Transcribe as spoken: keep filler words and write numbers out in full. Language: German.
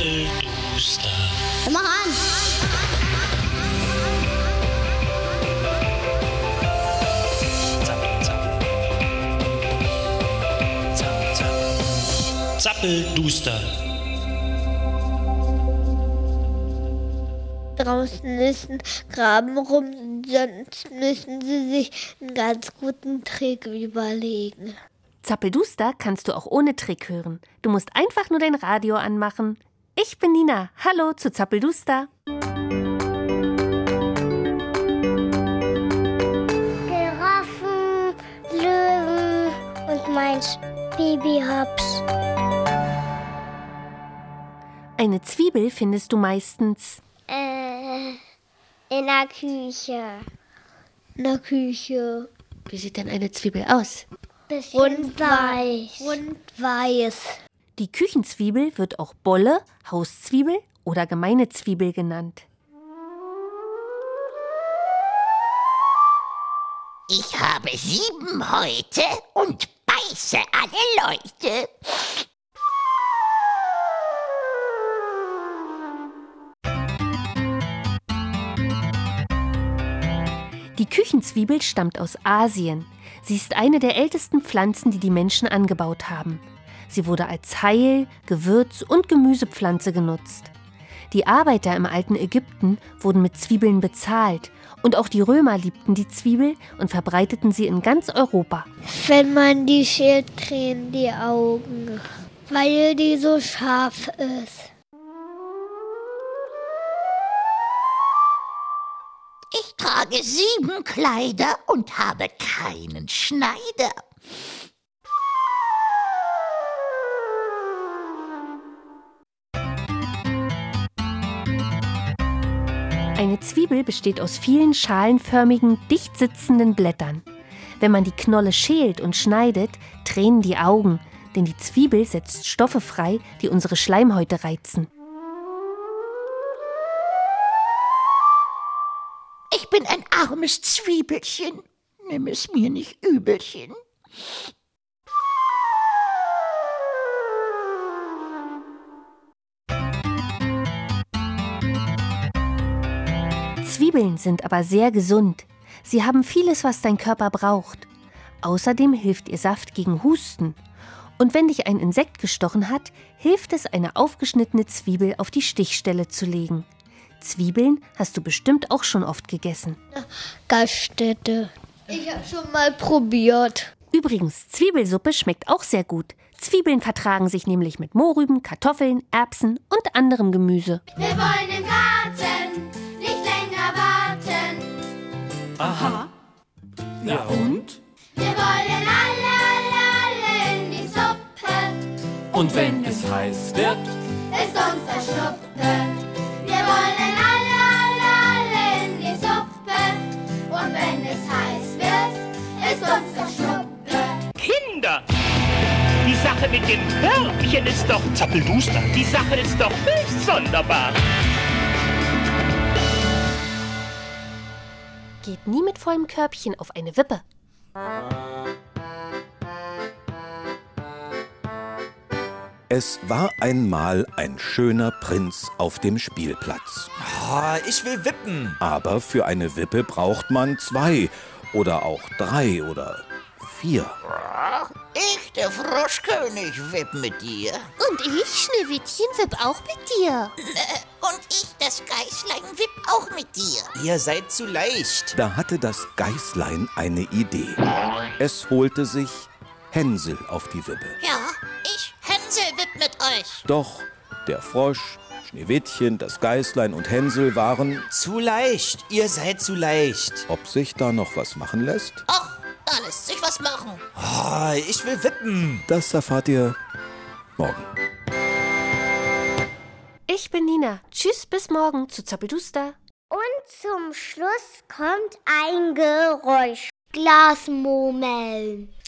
Zappelduster. Mach an! Zappel, zappel. Zappel, zappel. Zappelduster. Draußen ist ein Graben rum, sonst müssen Sie sich einen ganz guten Trick überlegen. Zappelduster kannst du auch ohne Trick hören. Du musst einfach nur dein Radio anmachen. Ich bin Nina. Hallo zu Zappelduster. Giraffen, Löwen und mein Babyhops. Eine Zwiebel findest du meistens Äh, in der Küche. In der Küche. Wie sieht denn eine Zwiebel aus? Bisschen Rund weiß. Und weiß. Die Küchenzwiebel wird auch Bolle, Hauszwiebel oder gemeine Zwiebel genannt. Ich habe sieben Häute und beiße alle Leute. Die Küchenzwiebel stammt aus Asien. Sie ist eine der ältesten Pflanzen, die die Menschen angebaut haben. Sie wurde als Heil-, Gewürz- und Gemüsepflanze genutzt. Die Arbeiter im alten Ägypten wurden mit Zwiebeln bezahlt. Und auch die Römer liebten die Zwiebel und verbreiteten sie in ganz Europa. Wenn man die schält, tränen die Augen, weil die so scharf ist. Ich trage sieben Kleider und habe keinen Schneider. Eine Zwiebel besteht aus vielen schalenförmigen, dicht sitzenden Blättern. Wenn man die Knolle schält und schneidet, tränen die Augen, denn die Zwiebel setzt Stoffe frei, die unsere Schleimhäute reizen. Ich bin ein armes Zwiebelchen. Nimm es mir nicht übelchen. Zwiebeln sind aber sehr gesund. Sie haben vieles, was dein Körper braucht. Außerdem hilft ihr Saft gegen Husten. Und wenn dich ein Insekt gestochen hat, hilft es, eine aufgeschnittene Zwiebel auf die Stichstelle zu legen. Zwiebeln hast du bestimmt auch schon oft gegessen. Gaststätte. Ich habe schon mal probiert. Übrigens, Zwiebelsuppe schmeckt auch sehr gut. Zwiebeln vertragen sich nämlich mit Mohrrüben, Kartoffeln, Erbsen und anderem Gemüse. Wir wollen im Garten nicht länger warten. Aha. Ja und? Wir wollen alle, alle, alle in die Suppe. Und wenn es heiß wird? Ist uns der Schnuppe. Wir wollen alle, alle, alle in die Suppe. Und wenn es heiß wird, ist uns der Schnuppe. Kinder! Die Sache mit dem Körbchen ist doch... Zappelduster. Die Sache ist doch höchst sonderbar. Geht nie mit vollem Körbchen auf eine Wippe. Es war einmal ein schöner Prinz auf dem Spielplatz. Oh, ich will wippen. Aber für eine Wippe braucht man zwei oder auch drei oder vier. Ich, der Froschkönig, wipp mit dir. Und ich, Schneewittchen, wipp auch mit dir. Und ich, das Geißlein, wipp auch mit dir. Ihr seid zu leicht. Da hatte das Geißlein eine Idee. Es holte sich Hänsel auf die Wippe. Ja, ich, Hänsel, wipp mit euch. Doch der Frosch, Schneewittchen, das Geißlein und Hänsel waren... Zu leicht. Ihr seid zu leicht. Ob sich da noch was machen lässt? Ach, da lässt sich was machen. Oh, ich will wippen. Das erfahrt ihr morgen. Ich bin Nina. Tschüss, bis morgen zu Zappelduster. Und zum Schluss kommt ein Geräusch. Glasmurmeln.